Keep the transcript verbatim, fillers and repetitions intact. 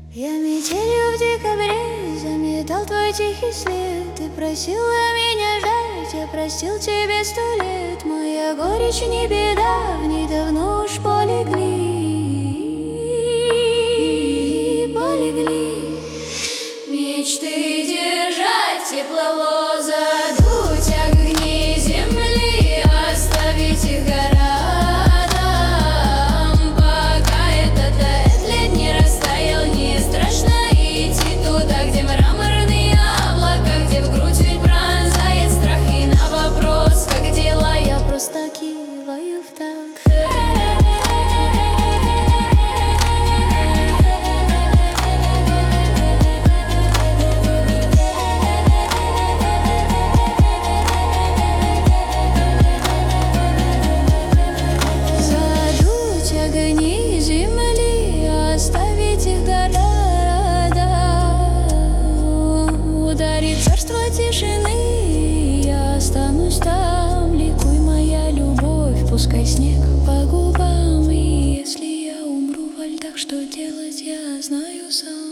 Я метелью в декабре заметал твой тихий след. Ты просила меня ждать, я простил тебе сто лет. Моя горечь не беда, в ней давно уж полегли, полегли. Мечты держать, тепло задуть, огни земли оставить их городам. Пока этот лед не растаял, не страшно идти туда, где мраморные облака, где в грудь ведь пронзает страх. И на вопрос, как дела, я просто киваю в такт. Огни земли, оставить их города. Ударит царство тишины, я останусь там. Ликуй, моя любовь, пускай снег по губам. И если я умру во льдах, что делать, я знаю сам.